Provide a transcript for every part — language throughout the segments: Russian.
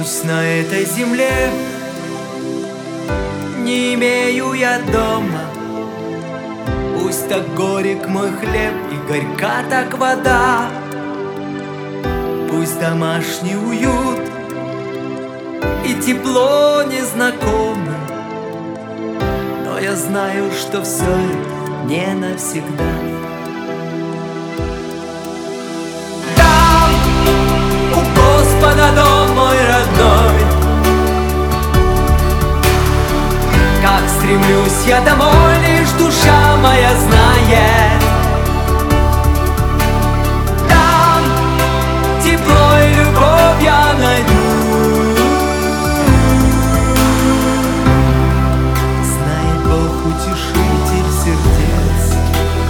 Пусть на этой земле не имею я дома, пусть так горек мой хлеб и горька так вода, пусть домашний уют и тепло незнакомы, но я знаю, что все это не навсегда. Там у Господа дом мой родной, как стремлюсь я домой, лишь душа моя знает. Там тепло и любовь я найду, знает Бог, утешитель сердец.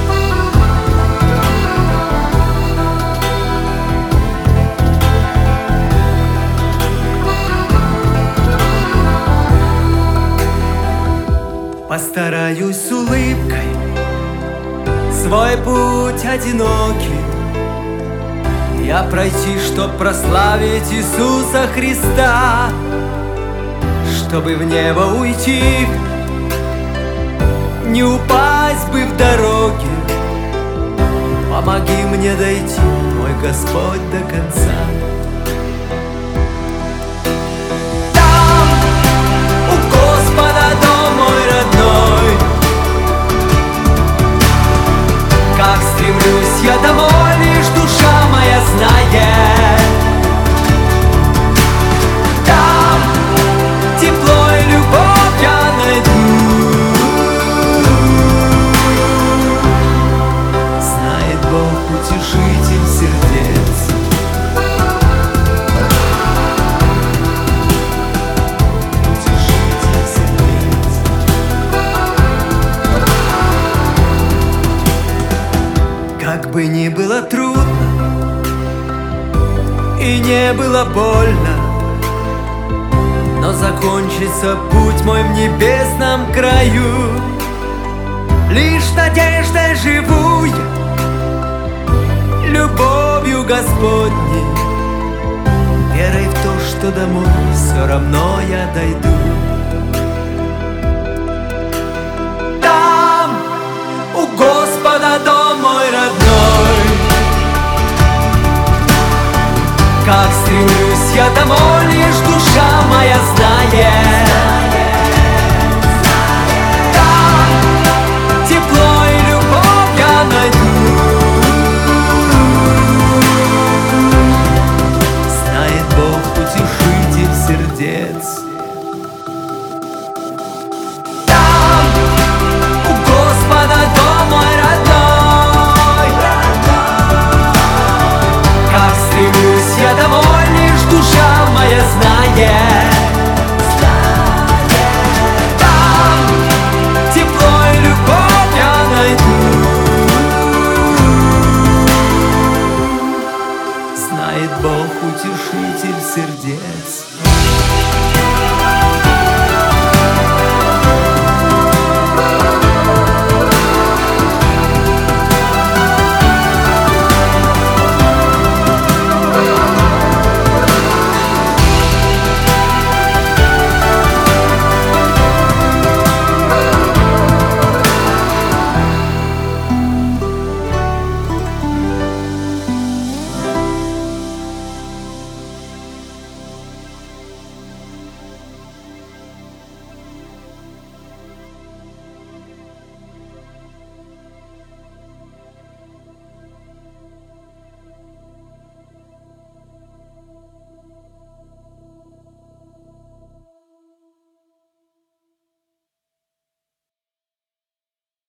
Постараюсь с улыбкой свой путь одинокий я пройти, чтоб прославить Иисуса Христа, чтобы в небо уйти, не упасть бы в дороге. Помоги мне дойти, мой Господь, до конца. Стремлюсь я домой, лишь душа моя знает. Там тепло и любовь я найду, знает Бог, утешитель сердец. Утешитель сердец. Как бы ни было трудно и не было больно, но закончится путь мой в небесном краю. Лишь надеждой живу я, любовью Господней, верой в то, что домой все равно я дойду. Там у Господа дом мой родной, как стремлюсь я домой, лишь душа моя знает. Там тепло и любовь я найду, знает Бог, утешитель сердец.